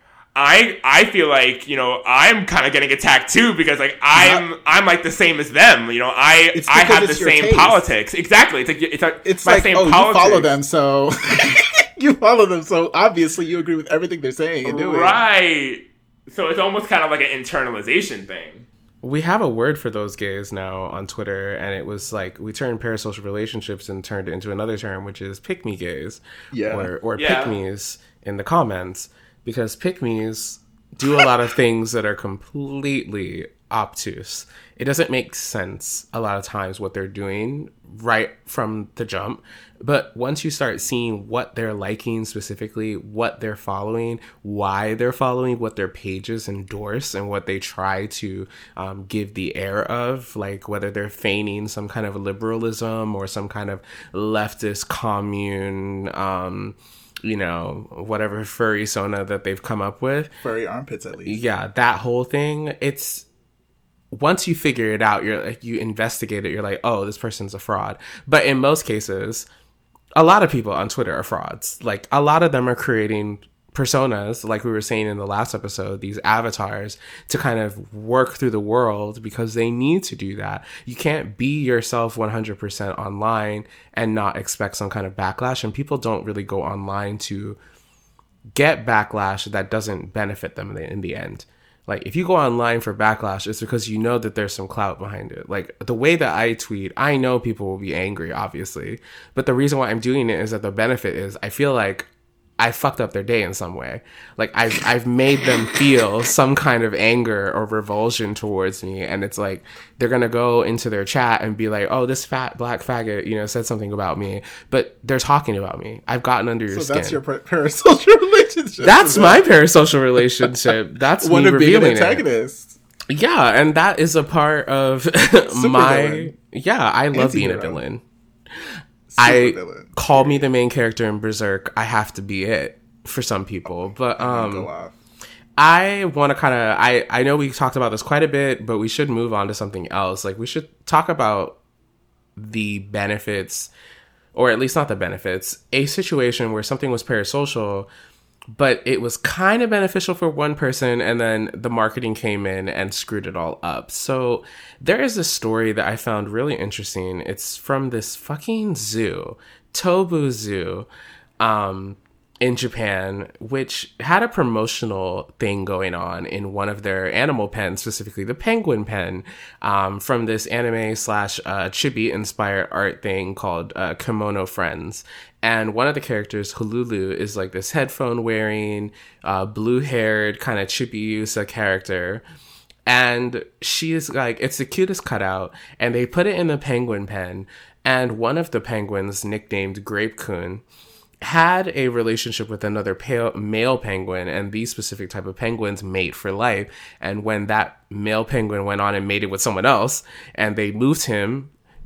C: I feel like, I'm kind of getting attacked too, because, like, I'm like the same as them. I have the same taste. Politics. Exactly. It's my same politics.
B: You follow them, so you follow them, so obviously you agree with everything they're saying and doing.
C: Right. So it's almost kind of like an internalization thing.
A: We have a word for those gays now on Twitter, and it was like, we turned parasocial relationships and turned it into another term, which is pick-me gays.
B: Yeah.
A: Or pick-me's in the comments. Because pick-me's do a lot of things that are completely obtuse. It doesn't make sense a lot of times what they're doing right from the jump. But once you start seeing what they're liking specifically, what they're following, why they're following, what their pages endorse, and what they try to give the air of, like whether they're feigning some kind of liberalism or some kind of leftist commune, whatever furry sona that they've come up with.
B: Furry armpits, at least.
A: Yeah, that whole thing, it's once you figure it out, you're like, you investigate it, you're like, oh, this person's a fraud. But in most cases, a lot of people on Twitter are frauds. Like, a lot of them are creating personas, like we were saying in the last episode, these avatars to kind of work through the world because they need to do that. You can't be yourself 100% online and not expect some kind of backlash. And people don't really go online to get backlash that doesn't benefit them in the end. Like, if you go online for backlash, it's because you know that there's some clout behind it. Like, the way that I tweet, I know people will be angry, obviously. But the reason why I'm doing it is that the benefit is I feel like I fucked up their day in some way. Like, I've made them feel some kind of anger or revulsion towards me. And it's like, they're going to go into their chat and be like, oh, this fat black faggot, you know, said something about me. But they're talking about me. I've gotten under your skin. So
B: that's your parasocial relationship.
A: That's my parasocial relationship. That's
B: one
A: me
B: of being an
A: revealing
B: antagonist.
A: Yeah, and that is a part of my... Villain. Yeah, I love being a villain. Call me the main character in Berserk. I have to be it for some people. But I want to kind of... I know we talked about this quite a bit, but we should move on to something else. Like, we should talk about the benefits, or at least not the benefits, a situation where something was parasocial, but it was kind of beneficial for one person, and then the marketing came in and screwed it all up. So there is a story that I found really interesting. It's from this fucking zoo, Tobu Zoo, in Japan, which had a promotional thing going on in one of their animal pens, specifically the penguin pen, from this anime / chibi inspired art thing called Kimono Friends. And one of the characters, Hululu, is like this headphone wearing, blue haired kind of Chibi-Yusa character. And she is like, it's the cutest cutout. And they put it in the penguin pen. And one of the penguins, nicknamed Grape-kun, had a relationship with another male penguin, and these specific type of penguins mate for life. And when that male penguin went on and mated with someone else, and they moved him,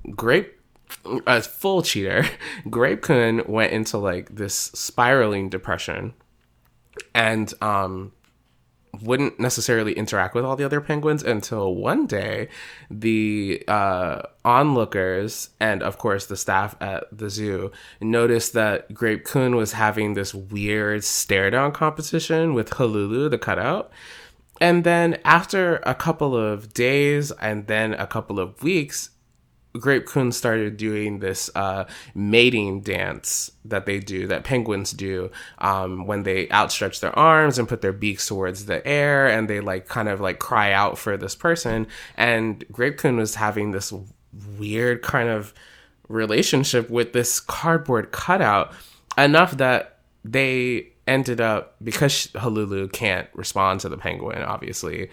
A: a full cheater, Grape-kun went into like this spiraling depression, and wouldn't necessarily interact with all the other penguins until one day the onlookers and of course the staff at the zoo noticed that Grape-kun was having this weird stare down competition with Hululu, the cutout. And then after a couple of days and then a couple of weeks, Grape-kun started doing this mating dance that penguins do when they outstretch their arms and put their beaks towards the air, and they like kind of like cry out for this person. And Grape-kun was having this weird kind of relationship with this cardboard cutout, enough that they ended up, because Hululu can't respond to the penguin, obviously,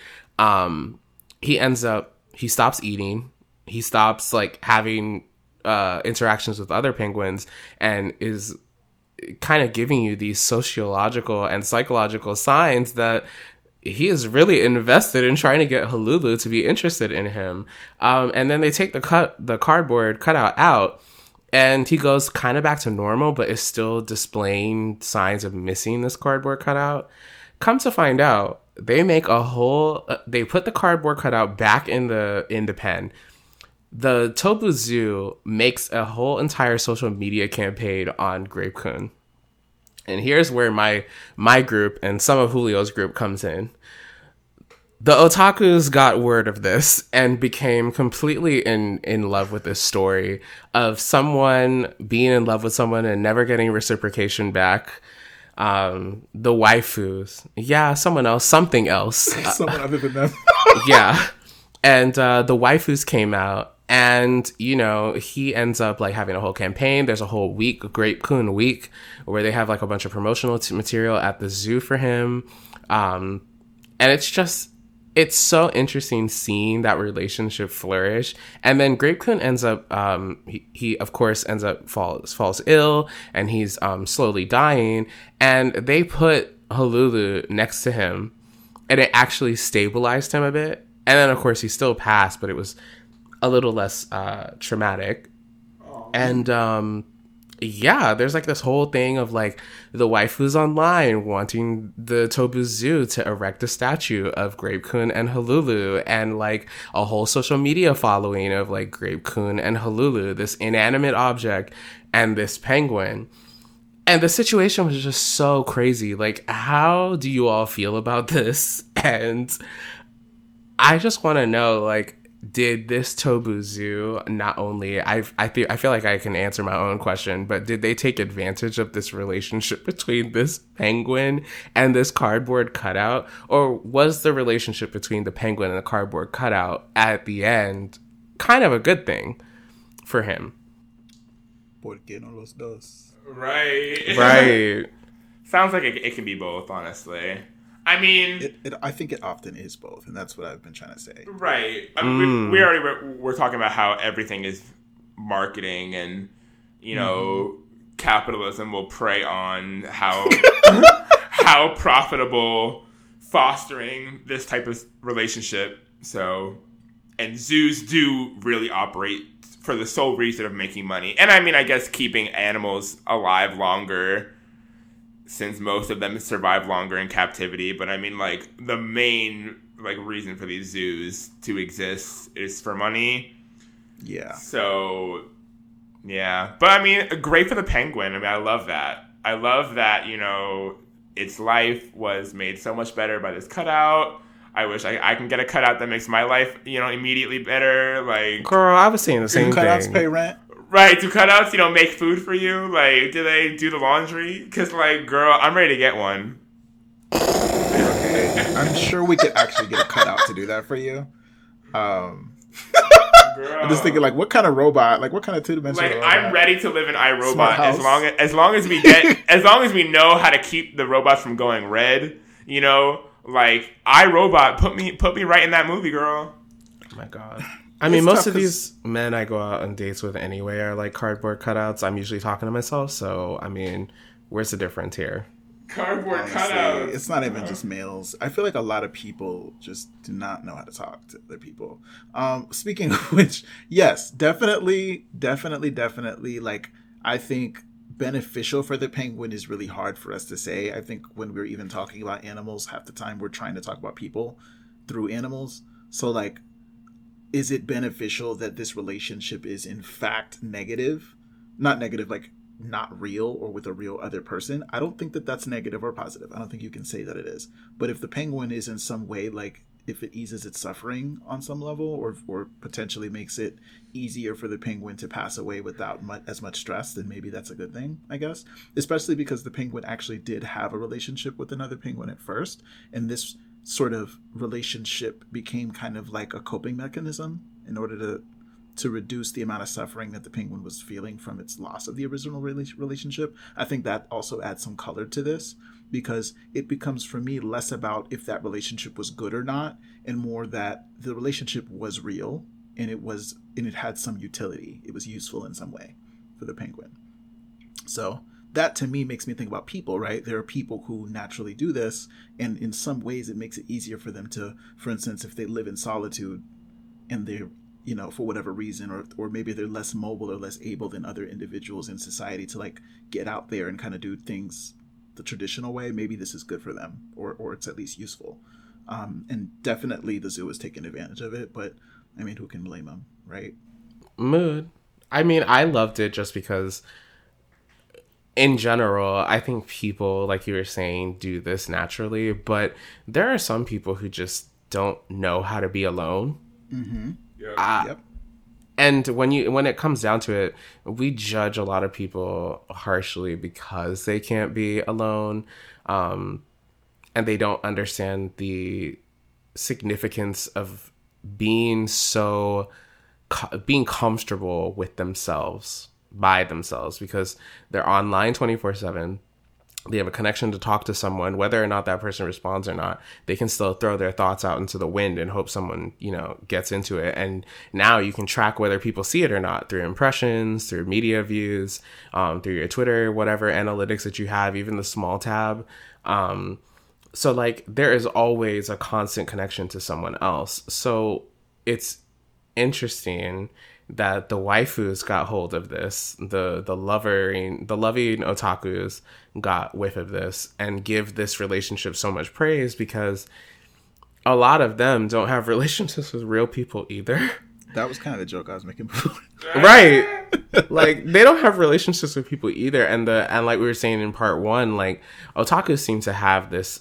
A: he stops eating. He stops like having interactions with other penguins, and is kind of giving you these sociological and psychological signs that he is really invested in trying to get Hululu to be interested in him. And then they take the cardboard cutout out, and he goes kind of back to normal, but is still displaying signs of missing this cardboard cutout. Come to find out, they make they put the cardboard cutout back in the pen. The Tobu Zoo makes a whole entire social media campaign on Grape-kun. And here's where my group and some of Julio's group comes in. The otakus got word of this and became completely in love with this story of someone being in love with someone and never getting reciprocation back. The waifus. Yeah, someone else, something else.
B: Someone other than them.
A: Yeah. And the waifus came out. And, you know, he ends up like having a whole campaign. There's a whole week, Grape-kun week, where they have like a bunch of promotional material at the zoo for him. And it's so interesting seeing that relationship flourish. And then Grape-kun ends up, he of course ends up falls ill, and he's slowly dying. And they put Hululu next to him, and it actually stabilized him a bit. And then of course he still passed, but it was a little less traumatic. And yeah, there's like this whole thing of like the waifus online wanting the Tobu Zoo to erect a statue of Grape Kun and Halulu, and like a whole social media following of like Grape Kun and Halulu, this inanimate object and this penguin. And the situation was just so crazy. Like, how do you all feel about this? And I just want to know, like, did this Tobu Zoo not only, I feel like I can answer my own question, but did they take advantage of this relationship between this penguin and this cardboard cutout? Or was the relationship between the penguin and the cardboard cutout at the end kind of a good thing for him?
B: ¿Por qué no los dos?
C: Right. Sounds like it can be both, honestly. I mean,
B: I think it often is both, and that's what I've been trying to say.
C: Right. I mean, we already we're talking about how everything is marketing, and you know, capitalism will prey on how how profitable fostering this type of relationship. So, and zoos do really operate for the sole reason of making money, and I mean, I guess keeping animals alive longer, since most of them survive longer in captivity. But I mean, like, the main like reason for these zoos to exist is for money.
B: Yeah.
C: So, yeah. But I mean, great for the penguin. I mean, I love that, you know, its life was made so much better by this cutout. I wish I can get a cutout that makes my life, you know, immediately better. Like,
A: girl, I was saying the same thing.
B: Cutouts pay rent.
C: Right, do cutouts, you know, make food for you? Like, do they do the laundry? Because, like, girl, I'm ready to get one.
B: Okay. I'm sure we could actually get a cutout to do that for you.
C: Girl.
B: I'm just thinking, like, what kind of robot? Like, what kind of two-dimensional robot?
C: I'm ready to live in iRobot as long as we get, as long as we know how to keep the robots from going red, you know? Like, iRobot, put me right in that movie, girl.
A: Oh, my God. I mean, most of these men I go out on dates with anyway are like cardboard cutouts. I'm usually talking to myself, so I mean, where's the difference here?
C: Cardboard cutouts.
B: It's not even just males. I feel like a lot of people just do not know how to talk to other people. Speaking of which, yes, definitely. Like, I think beneficial for the penguin is really hard for us to say. I think when we're even talking about animals, half the time we're trying to talk about people through animals. So, like, is it beneficial that this relationship is in fact negative? Not negative, like not real or with a real other person. I don't think that that's negative or positive. I don't think you can say that it is. But if the penguin is in some way, like if it eases its suffering on some level, or potentially makes it easier for the penguin to pass away without as much stress, then maybe that's a good thing, I guess. Especially because the penguin actually did have a relationship with another penguin at first. And this sort of relationship became kind of like a coping mechanism in order to reduce the amount of suffering that the penguin was feeling from its loss of the original relationship. I think that also adds some color to this, because it becomes for me less about if that relationship was good or not, and more that the relationship was real and it had some utility. It was useful in some way for the penguin. So that to me makes me think about people, right? There are people who naturally do this, and in some ways it makes it easier for them to, for instance, if they live in solitude and they're, you know, for whatever reason, or maybe they're less mobile or less able than other individuals in society to like get out there and kind of do things the traditional way, maybe this is good for them, or it's at least useful. And definitely the zoo is taking advantage of it, but I mean, who can blame them, right?
A: Mood. I mean, I loved it just because in general, I think people, like you were saying, do this naturally, but there are some people who just don't know how to be alone.
B: Mm-hmm.
C: Yep.
A: And when it comes down to it, we judge a lot of people harshly because they can't be alone, and they don't understand the significance of being comfortable with themselves, by themselves, because they're online 24/7. They have a connection to talk to someone, whether or not that person responds or not. They can still throw their thoughts out into the wind and hope someone, you know, gets into it. And now you can track whether people see it or not through impressions, through media views, through your Twitter, whatever analytics that you have, even the small tab. So like there is always a constant connection to someone else. So it's interesting that the waifus got hold of this, the loving otakus got whiff of this, and give this relationship so much praise because a lot of them don't have relationships with real people either.
B: That was kind of the joke I was making before.
A: Right. Like, they don't have relationships with people either. And like we were saying in part 1, like, otakus seem to have this,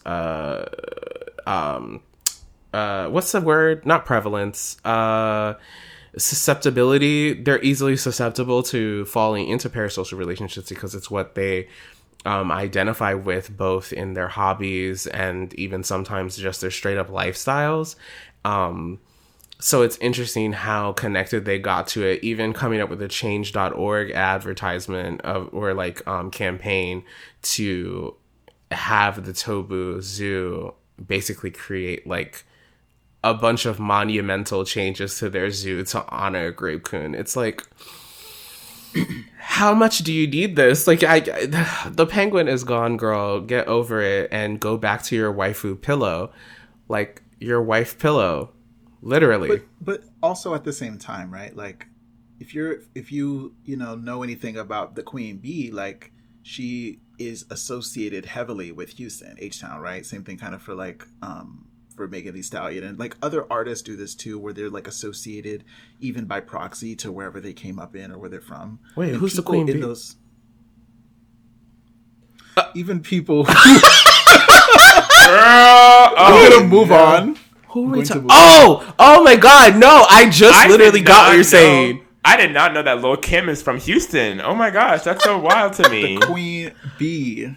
A: what's the word? Not prevalence. Susceptibility. They're easily susceptible to falling into parasocial relationships because it's what they identify with, both in their hobbies and even sometimes just their straight up lifestyles. So it's interesting how connected they got to it, even coming up with a change.org advertisement campaign to have the Tobu Zoo basically create like a bunch of monumental changes to their zoo to honor Grape-kun. It's like, how much do you need this? Like, the penguin is gone, girl. Get over it and go back to your waifu pillow. Like, your wife pillow. Literally.
B: But also at the same time, right? Like, if you know anything about the queen bee, like, she is associated heavily with Houston, H-Town, right? Same thing kind of for like for Megan Thee Stallion, and like other artists do this too, where they're like associated even by proxy to wherever they came up in or where they're from.
A: Wait,
B: and
A: who's the queen bee?
B: Those even people.
C: Girl,
B: I'm gonna move on.
A: Who are we talking? Oh my God! No, I literally got what you're saying.
C: I did not know that Lil Kim is from Houston. Oh my gosh, that's so wild to me.
B: The queen bee.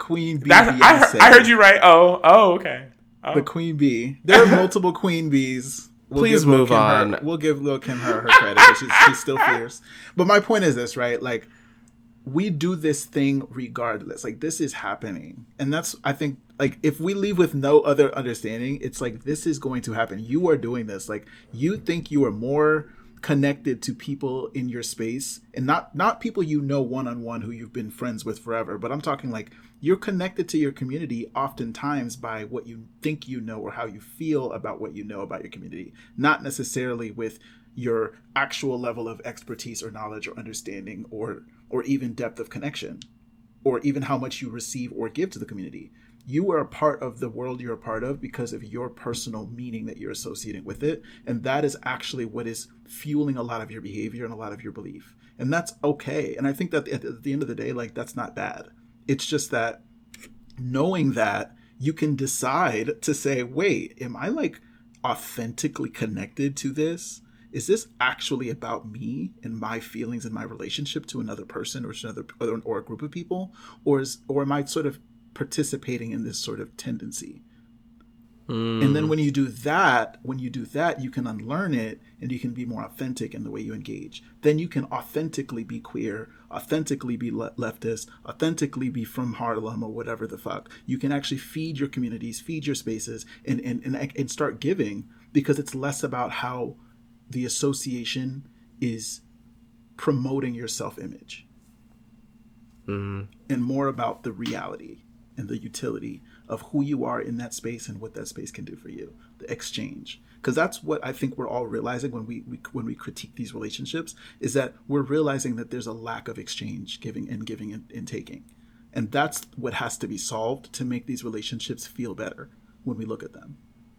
C: I heard you right. Oh, okay. Oh.
B: The queen bee. There are multiple queen bees.
A: Please move on.
B: We'll give Lil Kim her credit, but she's still fierce. But my point is this, right? Like, we do this thing regardless. Like, this is happening, and that's, I think, like, if we leave with no other understanding, it's like, this is going to happen. You are doing this. Like, you think you are more connected to people in your space, and not people you know one-on-one who you've been friends with forever, but I'm talking like you're connected to your community oftentimes by what you think you know or how you feel about what you know about your community, not necessarily with your actual level of expertise or knowledge or understanding or even depth of connection, or even how much you receive or give to the community. You are a part of the world you're a part of because of your personal meaning that you're associating with it. And that is actually what is fueling a lot of your behavior and a lot of your belief. And that's okay. And I think that at the end of the day, like, that's not bad. It's just that knowing that, you can decide to say, wait, am I like authentically connected to this? Is this actually about me and my feelings and my relationship to another person or a group of people? Or am I sort of participating in this sort of tendency? And then when you do that, you can unlearn it and you can be more authentic in the way you engage. Then you can authentically be queer, authentically be leftist, authentically be from Harlem or whatever the fuck. You can actually feed your communities, feed your spaces, and start giving, because it's less about how the association is promoting your self-image and more about the reality and the utility of who you are in that space and what that space can do for you, the exchange. Because that's what I think we're all realizing when we critique these relationships, is that we're realizing that there's a lack of exchange, giving and taking. And that's what has to be solved to make these relationships feel better when we look at them.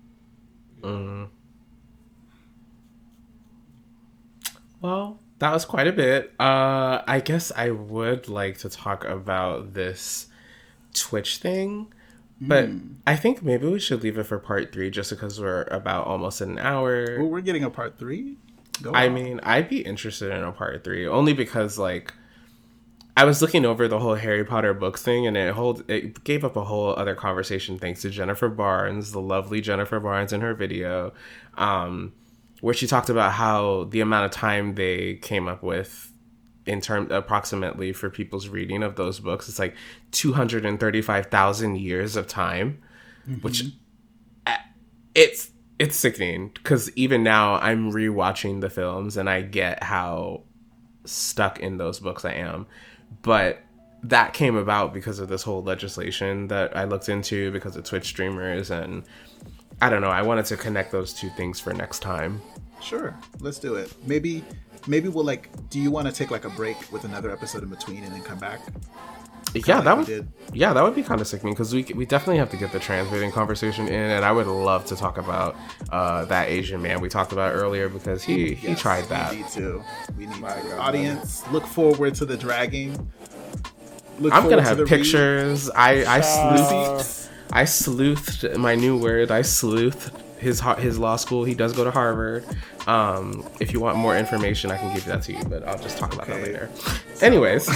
A: Well, that was quite a bit. I guess I would like to talk about this Twitch thing, but I think maybe we should leave it for part 3, just because we're about almost an hour.
B: Well, we're getting a part 3?
A: I mean, I'd be interested in a part 3, only because, like, I was looking over the whole Harry Potter books thing, and it gave up a whole other conversation thanks to Jennifer Barnes, the lovely Jennifer Barnes, in her video, where she talked about how the amount of time they came up with in terms approximately for people's reading of those books, it's like 235,000 years of time, which it's sickening, because even now I'm rewatching the films and I get how stuck in those books I am. But that came about because of this whole legislation that I looked into because of Twitch streamers, and I don't know, I wanted to connect those two things for next time.
B: Sure, let's do it. Maybe maybe we'll like. Do you want to take like a break with another episode in between and then come back?
A: Yeah, that would be kind of sickening because we definitely have to get the transmitting conversation in, and I would love to talk about that Asian man we talked about earlier because he tried that.
B: We need to. Audience, look forward to the dragging.
A: I'm gonna have pictures. I sleuthed my new word. I sleuthed his law school. He does go to Harvard. If you want more information, I can give that to you, but I'll just talk about that later. Anyways.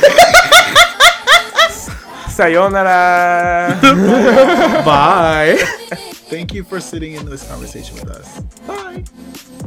C: Sayonara.
A: Bye.
B: Thank you for sitting in this conversation with us. Bye.